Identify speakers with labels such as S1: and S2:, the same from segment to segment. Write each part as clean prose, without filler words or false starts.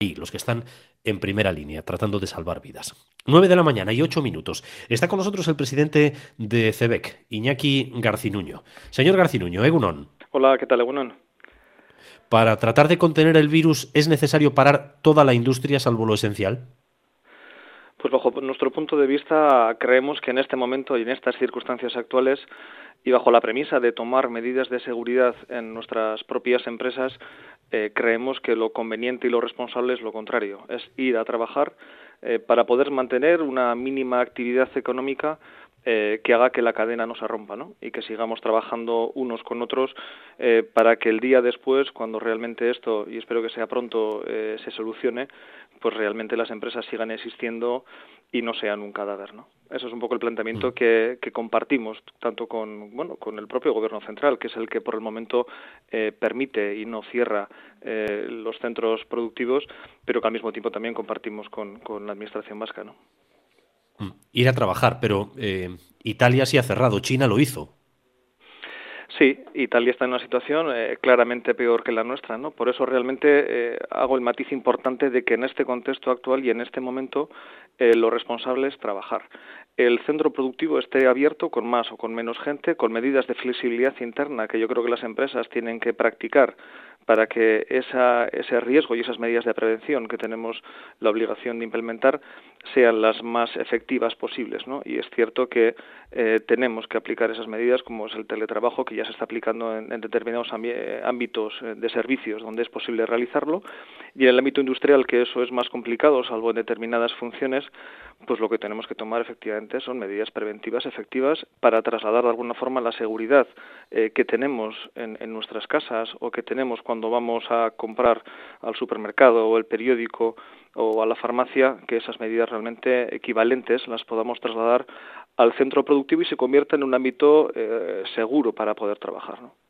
S1: y los que están en primera línea, tratando de salvar vidas. 9 de la mañana y 8 minutos. Está con nosotros el presidente de CEBEC, Iñaki Garcinuño. Señor Garcinuño, Egunon,
S2: Hola, ¿qué tal, Egunon?
S1: para tratar de contener el virus es necesario parar toda la industria salvo lo esencial.
S2: Pues bajo nuestro punto de vista creemos que en este momento y en estas circunstancias actuales y bajo la premisa de tomar medidas de seguridad en nuestras propias empresas, creemos que lo conveniente y lo responsable es lo contrario, es ir a trabajar para poder mantener una mínima actividad económica que haga que la cadena no se rompa, ¿no? Y que sigamos trabajando unos con otros para que el día después, cuando realmente esto, y espero que sea pronto, se solucione, pues realmente las empresas sigan existiendo y no sean un cadáver, ¿no? Eso es un poco el planteamiento que compartimos tanto con el propio gobierno central, que es el que por el momento permite y no cierra los centros productivos, pero que al mismo tiempo también compartimos con la administración vasca, ¿no?
S1: Ir a trabajar, pero Italia sí ha cerrado, China lo hizo.
S2: Sí, Italia está en una situación claramente peor que la nuestra, ¿no? Por eso realmente hago el matiz importante de que en este contexto actual y en este momento lo responsable es trabajar. El centro productivo esté abierto con más o con menos gente, con medidas de flexibilidad interna que yo creo que las empresas tienen que practicar para que ese riesgo y esas medidas de prevención que tenemos la obligación de implementar sean las más efectivas posibles, ¿no? Y es cierto que tenemos que aplicar esas medidas, como es el teletrabajo, que ya se está aplicando en determinados ámbitos de servicios donde es posible realizarlo, y en el ámbito industrial, que eso es más complicado, salvo en determinadas funciones, pues lo que tenemos que tomar efectivamente son medidas preventivas efectivas para trasladar de alguna forma la seguridad que tenemos en nuestras casas o que tenemos cuando vamos a comprar al supermercado o el periódico o a la farmacia, que esas medidas realmente equivalentes las podamos trasladar al centro productivo y se convierta en un ámbito seguro para poder trabajar, ¿no?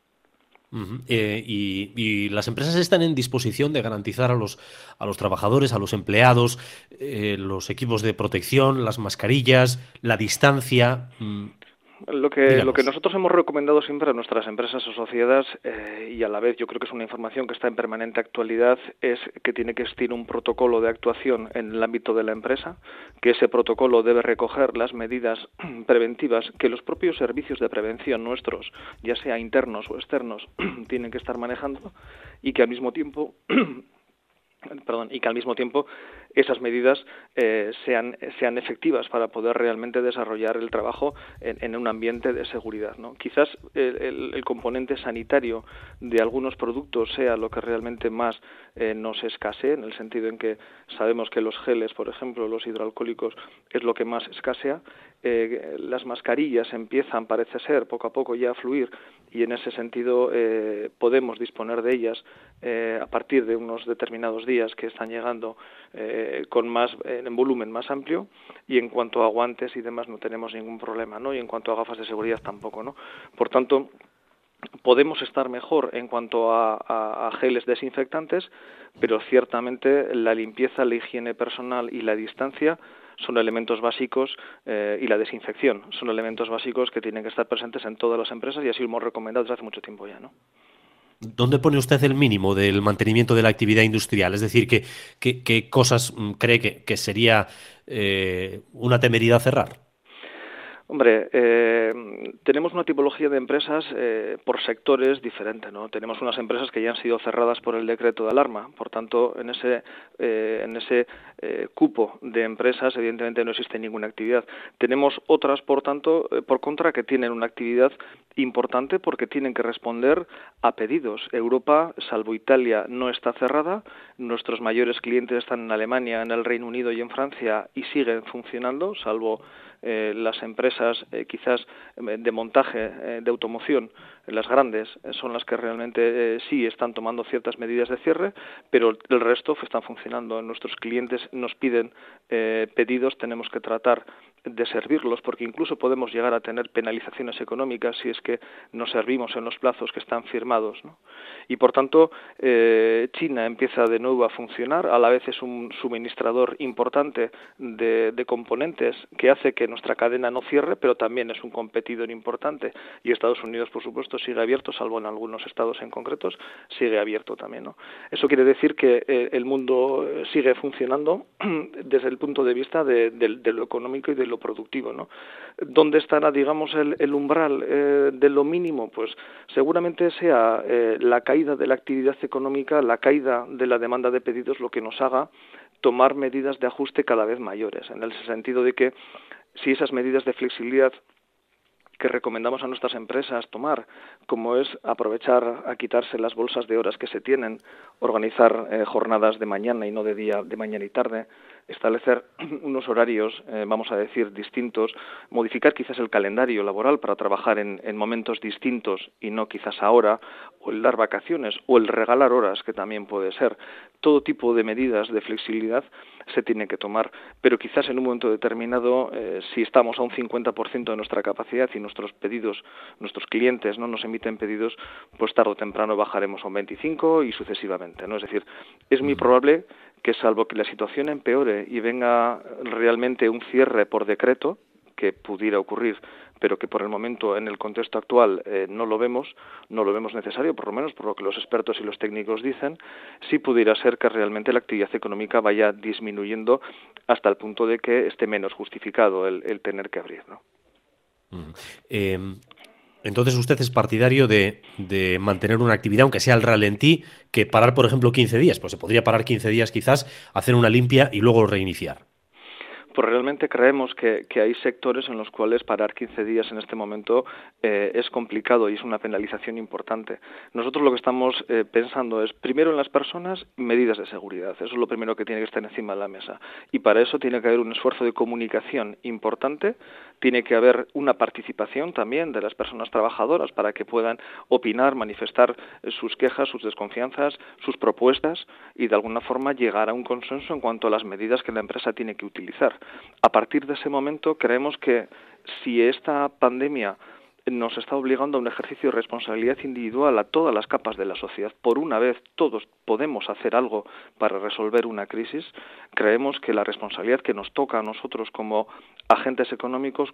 S1: Y las empresas están en disposición de garantizar a los trabajadores, a los empleados, los equipos de protección, las mascarillas, la distancia.
S2: Lo que
S1: Díganos.
S2: nosotros hemos recomendado siempre a nuestras empresas o sociedades, y a la vez yo creo que es una información que está en permanente actualidad, es que tiene que existir un protocolo de actuación en el ámbito de la empresa, que ese protocolo debe recoger las medidas preventivas que los propios servicios de prevención nuestros, ya sea internos o externos, tienen que estar manejando, y que al mismo tiempo esas medidas sean efectivas para poder realmente desarrollar el trabajo en un ambiente de seguridad, ¿no? Quizás el componente sanitario de algunos productos sea lo que realmente más nos escasee, en el sentido en que sabemos que los geles, por ejemplo, los hidroalcohólicos, es lo que más escasea. Las mascarillas empiezan, parece ser, poco a poco ya a fluir, y en ese sentido podemos disponer de ellas a partir de unos determinados días que están llegando con más en volumen más amplio, y en cuanto a guantes y demás no tenemos ningún problema, ¿no? Y en cuanto a gafas de seguridad tampoco, ¿no? Por tanto, podemos estar mejor en cuanto a geles desinfectantes, pero ciertamente la limpieza, la higiene personal y la distancia son elementos básicos, y la desinfección son elementos básicos que tienen que estar presentes en todas las empresas, y así lo hemos recomendado desde hace mucho tiempo ya, ¿no?
S1: ¿Dónde pone usted el mínimo del mantenimiento de la actividad industrial? Es decir, ¿qué cosas cree que sería una temeridad cerrar?
S2: Hombre, tenemos una tipología de empresas por sectores diferente, ¿no? Tenemos unas empresas que ya han sido cerradas por el decreto de alarma, por tanto, en ese cupo de empresas, evidentemente no existe ninguna actividad. Tenemos otras, por tanto, por contra, que tienen una actividad importante porque tienen que responder a pedidos. Europa, salvo Italia, no está cerrada. Nuestros mayores clientes están en Alemania, en el Reino Unido y en Francia, y siguen funcionando, salvo las empresas quizás de montaje de automoción, las grandes, son las que realmente sí están tomando ciertas medidas de cierre, pero el resto están funcionando. Nuestros clientes nos piden pedidos, tenemos que tratar de servirlos, porque incluso podemos llegar a tener penalizaciones económicas si es que no servimos en los plazos que están firmados, ¿no? Y por tanto, China empieza de nuevo a funcionar, a la vez es un suministrador importante de componentes que hace que nuestra cadena no cierre, pero también es un competidor importante. Y Estados Unidos, por supuesto, sigue abierto, salvo en algunos estados en concretos, sigue abierto también, ¿no? Eso quiere decir que el mundo sigue funcionando desde el punto de vista de lo económico y de lo productivo, ¿no? ¿Dónde estará, digamos, el umbral de lo mínimo? Pues seguramente sea la caída de la actividad económica, la caída de la demanda de pedidos, lo que nos haga tomar medidas de ajuste cada vez mayores, en el sentido de que si esas medidas de flexibilidad que recomendamos a nuestras empresas tomar, como es aprovechar a quitarse las bolsas de horas que se tienen, organizar jornadas de mañana y no de día, de mañana y tarde, establecer unos horarios, vamos a decir, distintos, modificar quizás el calendario laboral para trabajar en momentos distintos y no quizás ahora, o el dar vacaciones, o el regalar horas, que también puede ser. Todo tipo de medidas de flexibilidad se tienen que tomar, pero quizás en un momento determinado, si estamos a un 50% de nuestra capacidad y nuestros pedidos, nuestros clientes no nos emiten pedidos, pues tarde o temprano bajaremos a un 25% y sucesivamente, ¿no? Es decir, es muy probable que, salvo que la situación empeore y venga realmente un cierre por decreto, que pudiera ocurrir, pero que por el momento en el contexto actual no lo vemos necesario, por lo menos por lo que los expertos y los técnicos dicen, sí pudiera ser que realmente la actividad económica vaya disminuyendo hasta el punto de que esté menos justificado el tener que abrir, ¿no?
S1: Entonces usted es partidario de mantener una actividad, aunque sea al ralentí, que parar, por ejemplo, 15 días. Pues se podría parar 15 días quizás, hacer una limpia y luego reiniciar.
S2: Pues realmente creemos que hay sectores en los cuales parar 15 días en este momento es complicado y es una penalización importante. Nosotros lo que estamos pensando es, primero en las personas, medidas de seguridad. Eso es lo primero que tiene que estar encima de la mesa. Y para eso tiene que haber un esfuerzo de comunicación importante, tiene que haber una participación también de las personas trabajadoras para que puedan opinar, manifestar sus quejas, sus desconfianzas, sus propuestas y de alguna forma llegar a un consenso en cuanto a las medidas que la empresa tiene que utilizar. A partir de ese momento creemos que si esta pandemia nos está obligando a un ejercicio de responsabilidad individual a todas las capas de la sociedad, por una vez todos podemos hacer algo para resolver una crisis, creemos que la responsabilidad que nos toca a nosotros como agentes económicos,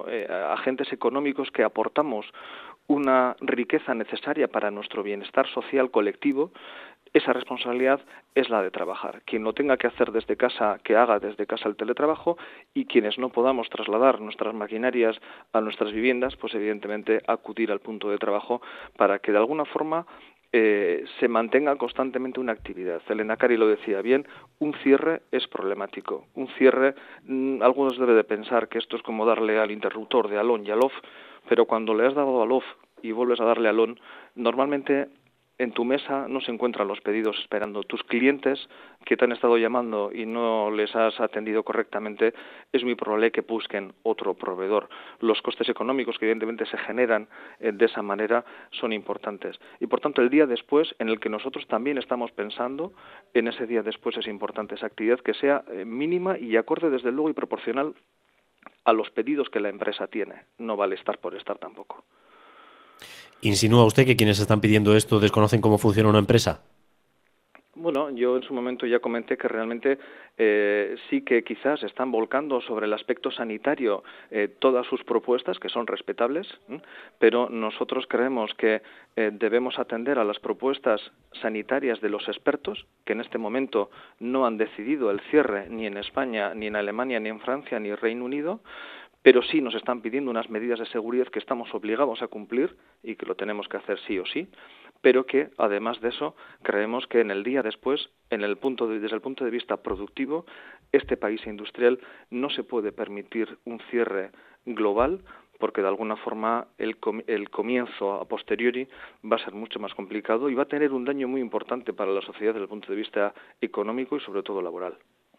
S2: que aportamos una riqueza necesaria para nuestro bienestar social colectivo, esa responsabilidad es la de trabajar. Quien lo tenga que hacer desde casa, que haga desde casa el teletrabajo, y quienes no podamos trasladar nuestras maquinarias a nuestras viviendas, pues evidentemente acudir al punto de trabajo para que de alguna forma se mantenga constantemente una actividad. El Lehendakari lo decía bien, un cierre es problemático. Un cierre, algunos deben de pensar que esto es como darle al interruptor de al-on y al-off, pero cuando le has dado al-off y vuelves a darle al-on, normalmente en tu mesa no se encuentran los pedidos esperando. Tus clientes que te han estado llamando y no les has atendido correctamente, es muy probable que busquen otro proveedor. Los costes económicos que evidentemente se generan de esa manera son importantes. Y por tanto el día después, en el que nosotros también estamos pensando, en ese día después es importante esa actividad que sea mínima y acorde desde luego y proporcional a los pedidos que la empresa tiene. No vale estar por estar tampoco.
S1: ¿Insinúa usted que quienes están pidiendo esto desconocen cómo funciona una empresa?
S2: Bueno, yo en su momento ya comenté que realmente sí que quizás están volcando sobre el aspecto sanitario todas sus propuestas, que son respetables, pero nosotros creemos que debemos atender a las propuestas sanitarias de los expertos, que en este momento no han decidido el cierre ni en España, ni en Alemania, ni en Francia, ni en Reino Unido, pero sí nos están pidiendo unas medidas de seguridad que estamos obligados a cumplir y que lo tenemos que hacer sí o sí, pero que además de eso creemos que en el día después, desde el punto de vista productivo, este país industrial no se puede permitir un cierre global, porque de alguna forma el comienzo a posteriori va a ser mucho más complicado y va a tener un daño muy importante para la sociedad desde el punto de vista económico y sobre todo laboral.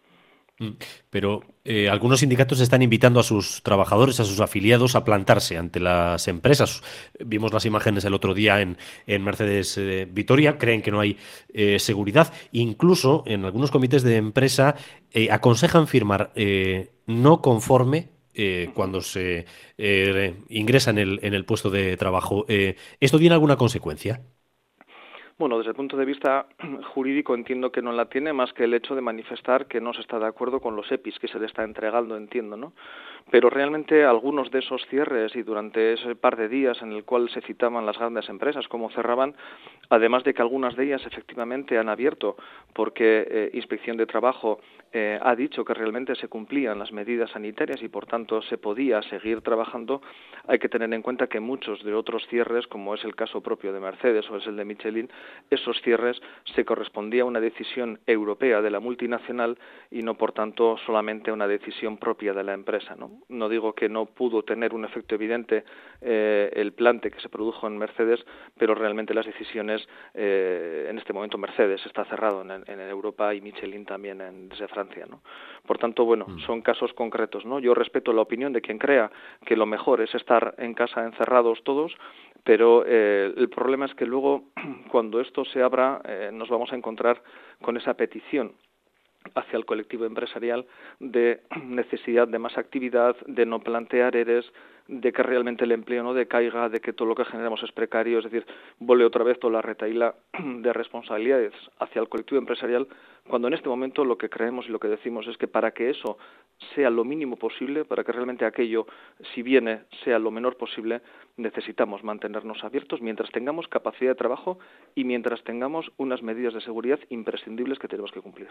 S1: Pero algunos sindicatos están invitando a sus trabajadores, a sus afiliados, a plantarse ante las empresas. Vimos las imágenes el otro día en Mercedes Vitoria, creen que no hay seguridad. Incluso en algunos comités de empresa aconsejan firmar no conforme cuando se ingresa en el puesto de trabajo. ¿Esto tiene alguna consecuencia?
S2: Bueno, desde el punto de vista jurídico entiendo que no la tiene, más que el hecho de manifestar que no se está de acuerdo con los EPIs que se le está entregando, entiendo, ¿no? Pero realmente algunos de esos cierres y durante ese par de días en el cual se citaban las grandes empresas, cómo cerraban, además de que algunas de ellas efectivamente han abierto porque Inspección de Trabajo ha dicho que realmente se cumplían las medidas sanitarias y por tanto se podía seguir trabajando, hay que tener en cuenta que muchos de otros cierres, como es el caso propio de Mercedes o es el de Michelin, esos cierres se correspondía a una decisión europea de la multinacional y no, por tanto, solamente a una decisión propia de la empresa, ¿no? No digo que no pudo tener un efecto evidente el plante que se produjo en Mercedes, pero realmente las decisiones, en este momento Mercedes está cerrado en Europa y Michelin también desde Francia, ¿no? Por tanto, bueno, son casos concretos, ¿no? Yo respeto la opinión de quien crea que lo mejor es estar en casa encerrados todos, pero el problema es que luego, cuando esto se abra, nos vamos a encontrar con esa petición hacia el colectivo empresarial de necesidad de más actividad, de no plantear ERES, de que realmente el empleo no decaiga, de que todo lo que generamos es precario, es decir, vuelve otra vez toda la retahíla de responsabilidades hacia el colectivo empresarial, cuando en este momento lo que creemos y lo que decimos es que para que eso sea lo mínimo posible, para que realmente aquello, si viene, sea lo menor posible, necesitamos mantenernos abiertos mientras tengamos capacidad de trabajo y mientras tengamos unas medidas de seguridad imprescindibles que tenemos que cumplir.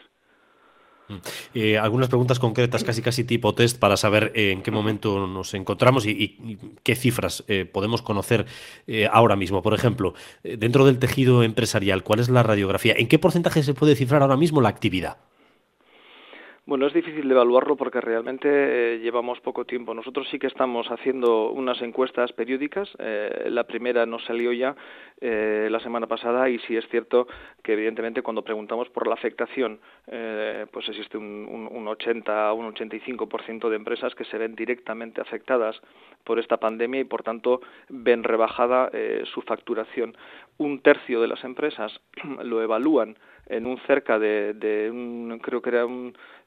S1: Algunas preguntas concretas, casi tipo test, para saber en qué momento nos encontramos y qué cifras podemos conocer ahora mismo. Por ejemplo, dentro del tejido empresarial, ¿cuál es la radiografía? ¿En qué porcentaje se puede cifrar ahora mismo la actividad?
S2: Bueno, es difícil de evaluarlo porque realmente llevamos poco tiempo. Nosotros sí que estamos haciendo unas encuestas periódicas. La primera nos salió ya la semana pasada y sí es cierto que evidentemente cuando preguntamos por la afectación, pues existe un 80 o un 85% de empresas que se ven directamente afectadas por esta pandemia y por tanto ven rebajada su facturación. Un tercio de las empresas lo evalúan en un cerca de un, creo que era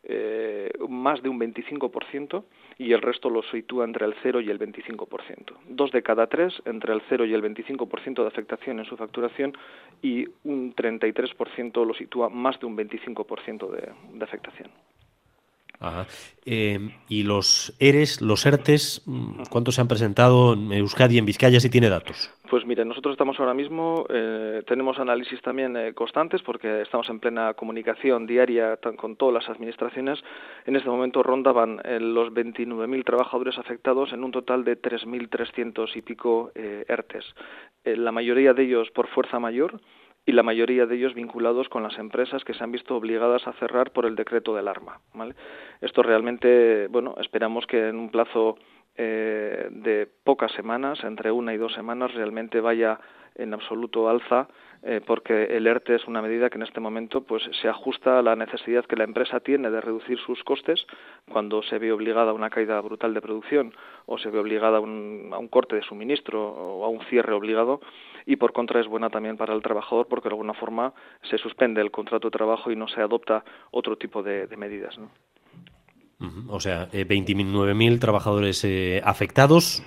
S2: más de un 25% y el resto lo sitúa entre el 0 y el 25%. 2 de cada 3 entre el 0 y el 25% de afectación en su facturación y un 33% lo sitúa más de un 25% de afectación.
S1: Ajá. ¿Y los ERES, los ERTES, cuántos se han presentado en Euskadi y en Vizcaya, si tiene datos?
S2: Pues mire, nosotros estamos ahora mismo, tenemos análisis también constantes porque estamos en plena comunicación diaria con todas las administraciones. En este momento rondaban los 29.000 trabajadores afectados en un total de 3.300 y pico ERTES. La mayoría de ellos por fuerza mayor y la mayoría de ellos vinculados con las empresas que se han visto obligadas a cerrar por el decreto de alarma, ¿vale? Esto realmente, bueno, esperamos que en un plazo de pocas semanas, entre 1 y 2 semanas, realmente vaya en absoluto alza, porque el ERTE es una medida que en este momento pues se ajusta a la necesidad que la empresa tiene de reducir sus costes cuando se ve obligada a una caída brutal de producción o se ve obligada a un corte de suministro o a un cierre obligado, y por contra es buena también para el trabajador porque de alguna forma se suspende el contrato de trabajo y no se adopta otro tipo de medidas, ¿no?
S1: O sea, 29.000 trabajadores afectados,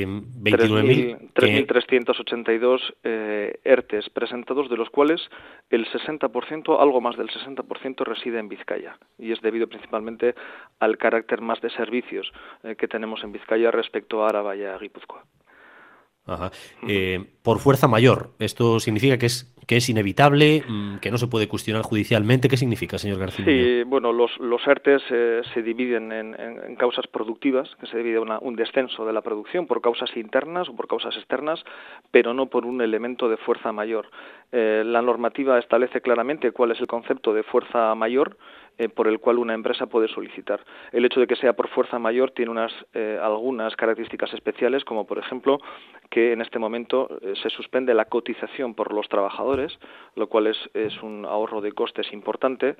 S1: 29.000 que...
S2: 3.382 ERTES presentados, de los cuales el 60%, algo más del 60%, reside en Vizcaya. Y es debido principalmente al carácter más de servicios que tenemos en Vizcaya respecto a Araba y a Guipúzcoa.
S1: Ajá. Por fuerza mayor, ¿esto significa que es inevitable, que no se puede cuestionar judicialmente? ¿Qué significa, señor Garcinuño?
S2: Sí, bueno, los ERTES se dividen en causas productivas, que se divide un descenso de la producción por causas internas o por causas externas, pero no por un elemento de fuerza mayor. La normativa establece claramente cuál es el concepto de fuerza mayor, por el cual una empresa puede solicitar. El hecho de que sea por fuerza mayor tiene algunas características especiales, como por ejemplo que en este momento se suspende la cotización por los trabajadores, lo cual es un ahorro de costes importante,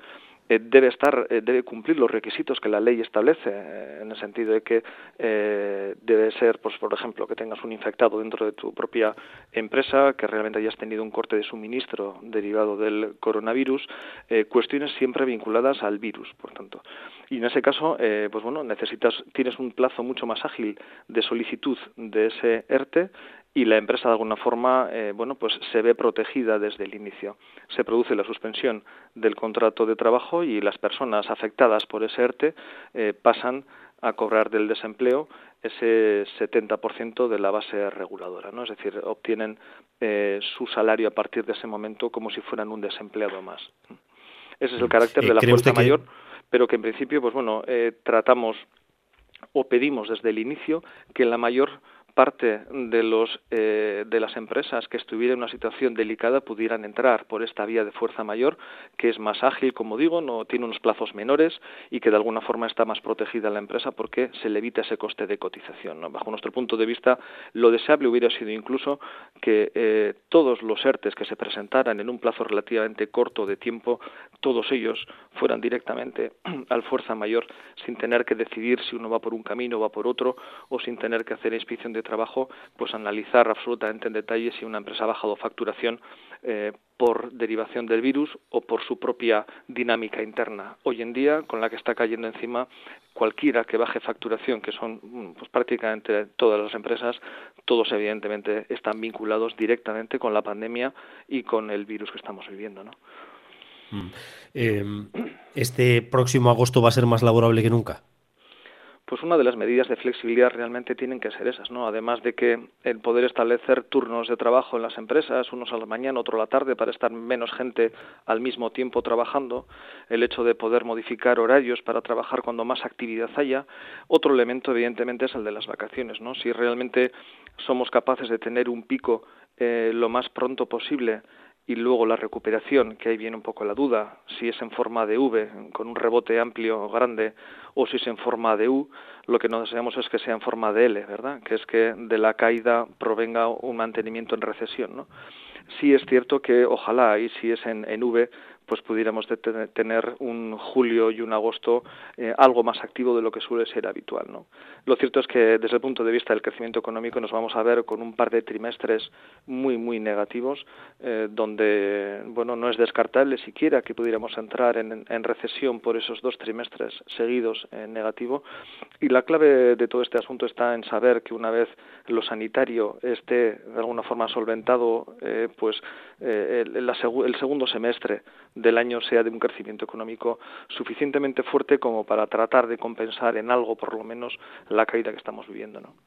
S2: debe cumplir los requisitos que la ley establece, en el sentido de que debe ser, pues por ejemplo, que tengas un infectado dentro de tu propia empresa, que realmente hayas tenido un corte de suministro derivado del coronavirus, cuestiones siempre vinculadas al virus, por tanto. Y en ese caso, pues bueno, tienes un plazo mucho más ágil de solicitud de ese ERTE, y la empresa de alguna forma pues se ve protegida desde el inicio. Se produce la suspensión del contrato de trabajo y las personas afectadas por ese ERTE pasan a cobrar del desempleo ese 70% de la base reguladora, ¿no? Es decir, obtienen su salario a partir de ese momento como si fueran un desempleado más. Ese es el carácter de la
S1: ¿Cree
S2: fuerza
S1: usted
S2: mayor,
S1: que
S2: pero que en principio, pues bueno, tratamos o pedimos desde el inicio que la mayor parte de las empresas que estuvieran en una situación delicada pudieran entrar por esta vía de fuerza mayor, que es más ágil, como digo, no tiene unos plazos menores y que de alguna forma está más protegida la empresa porque se le evita ese coste de cotización, ¿no? Bajo nuestro punto de vista, lo deseable hubiera sido incluso que todos los ERTES que se presentaran en un plazo relativamente corto de tiempo, todos ellos fueran directamente al fuerza mayor sin tener que decidir si uno va por un camino o va por otro, o sin tener que hacer inspección de trabajo, pues analizar absolutamente en detalle si una empresa ha bajado facturación por derivación del virus o por su propia dinámica interna. Hoy en día, con la que está cayendo encima, cualquiera que baje facturación, que son pues prácticamente todas las empresas, todos evidentemente están vinculados directamente con la pandemia y con el virus que estamos viviendo, ¿no?
S1: este próximo agosto va a ser más laborable que nunca?
S2: Pues una de las medidas de flexibilidad realmente tienen que ser esas, ¿no? Además de que el poder establecer turnos de trabajo en las empresas, unos a la mañana, otro a la tarde, para estar menos gente al mismo tiempo trabajando, el hecho de poder modificar horarios para trabajar cuando más actividad haya. Otro elemento, evidentemente, es el de las vacaciones, ¿no? Si realmente somos capaces de tener un pico lo más pronto posible, y luego la recuperación, que ahí viene un poco la duda, si es en forma de V, con un rebote amplio, grande, o si es en forma de U, lo que no deseamos es que sea en forma de L, ¿verdad? Que es que de la caída provenga un mantenimiento en recesión, ¿no? Sí es cierto que ojalá, y si es en V, pues pudiéramos tener un julio y un agosto algo más activo de lo que suele ser habitual, ¿no? Lo cierto es que desde el punto de vista del crecimiento económico nos vamos a ver con un par de trimestres muy, muy negativos, donde, bueno, no es descartable siquiera que pudiéramos entrar en recesión por esos 2 trimestres seguidos en negativo. Y la clave de todo este asunto está en saber que una vez lo sanitario esté de alguna forma solventado, el segundo semestre del año sea de un crecimiento económico suficientemente fuerte como para tratar de compensar en algo, por lo menos, la caída que estamos viviendo, ¿no?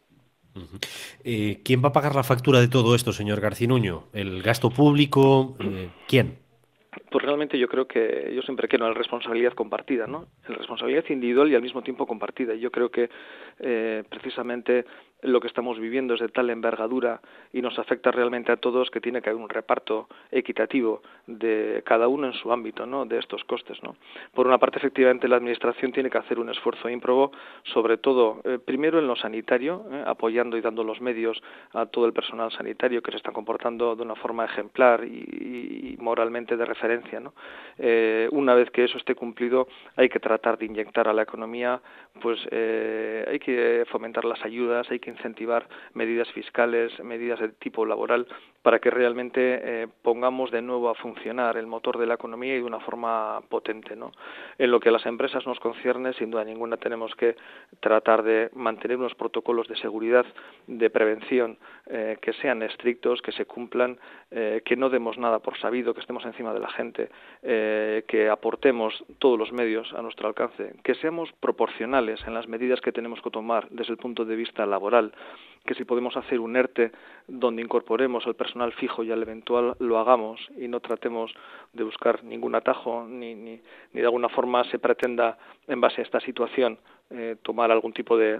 S1: ¿Quién va a pagar la factura de todo esto, señor Garcinuño? ¿El gasto público? ¿Quién?
S2: Pues realmente yo creo que yo siempre creo en la responsabilidad compartida, ¿no? En la responsabilidad individual y al mismo tiempo compartida. Y yo creo que precisamente lo que estamos viviendo es de tal envergadura y nos afecta realmente a todos que tiene que haber un reparto equitativo de cada uno en su ámbito, ¿no? De estos costes, ¿no? Por una parte, efectivamente, la Administración tiene que hacer un esfuerzo ímprobo, sobre todo, primero en lo sanitario, apoyando y dando los medios a todo el personal sanitario que se está comportando de una forma ejemplar y moralmente de referencia, ¿no? Una vez que eso esté cumplido, hay que tratar de inyectar a la economía, pues hay que fomentar las ayudas, hay que incentivar medidas fiscales, medidas de tipo laboral, para que realmente pongamos de nuevo a funcionar el motor de la economía y de una forma potente, ¿no? En lo que a las empresas nos concierne, sin duda ninguna tenemos que tratar de mantener unos protocolos de seguridad, de prevención, que sean estrictos, que se cumplan, que no demos nada por sabido, que estemos encima de la gente, que aportemos todos los medios a nuestro alcance, que seamos proporcionales en las medidas que tenemos que tomar desde el punto de vista laboral, que si podemos hacer un ERTE donde incorporemos al personal fijo y al eventual, lo hagamos y no tratemos de buscar ningún atajo ni de alguna forma se pretenda, en base a esta situación, tomar algún tipo de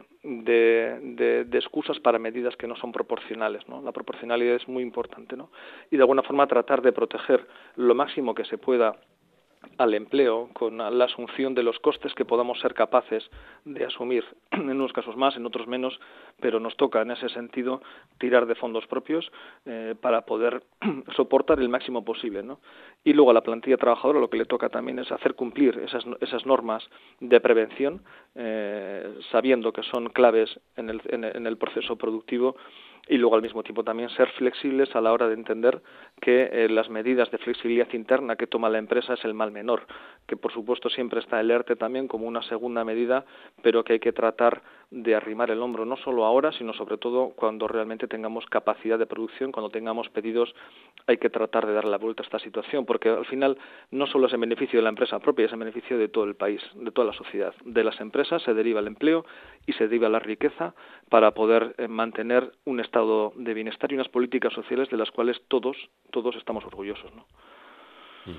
S2: excusas para medidas que no son proporcionales, ¿no? La proporcionalidad es muy importante, ¿no? Y de alguna forma tratar de proteger lo máximo que se pueda al empleo con la asunción de los costes que podamos ser capaces de asumir, en unos casos más, en otros menos, pero nos toca en ese sentido tirar de fondos propios para poder soportar el máximo posible, ¿no? y luego a la plantilla trabajadora lo que le toca también es hacer cumplir esas normas de prevención, sabiendo que son claves en el proceso productivo, y luego al mismo tiempo también ser flexibles a la hora de entender que las medidas de flexibilidad interna que toma la empresa es el mal menor, que por supuesto siempre está el ERTE también como una segunda medida, pero que hay que tratar de arrimar el hombro no solo ahora, sino sobre todo cuando realmente tengamos capacidad de producción, cuando tengamos pedidos, hay que tratar de dar la vuelta a esta situación, porque al final no solo es en beneficio de la empresa propia, es en beneficio de todo el país, de toda la sociedad. De las empresas se deriva el empleo y se deriva la riqueza para poder mantener un estado de bienestar y unas políticas sociales de las cuales todos estamos orgullosos, ¿no?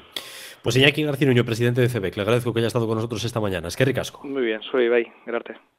S1: Pues Iñaki García Nuño, presidente de CEBEC, le agradezco que haya estado con nosotros esta mañana. Es que ricasco.
S2: Muy bien, soy Ibai, gracias.